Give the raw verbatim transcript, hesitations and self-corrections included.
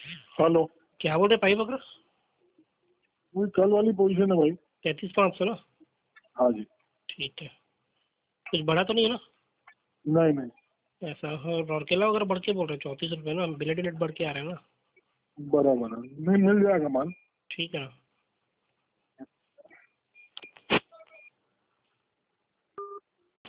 Hello. क्या बोल रहे पाइप वगैरह? वही कल वाली पोजीशन है भाई। तैंतीस पाँच सौ ना? हाँ जी। ठीक है, कुछ बढ़ा तो नहीं है ना? नहीं नहीं, ऐसा है, और केला वगैरह बढ़ के बोल रहे चौंतीस रुपये ना, बिलेट बिलेट बढ़ के आ रहे हैं ना? बराबर है, नहीं मिल जाएगा माल। ठीक है ना।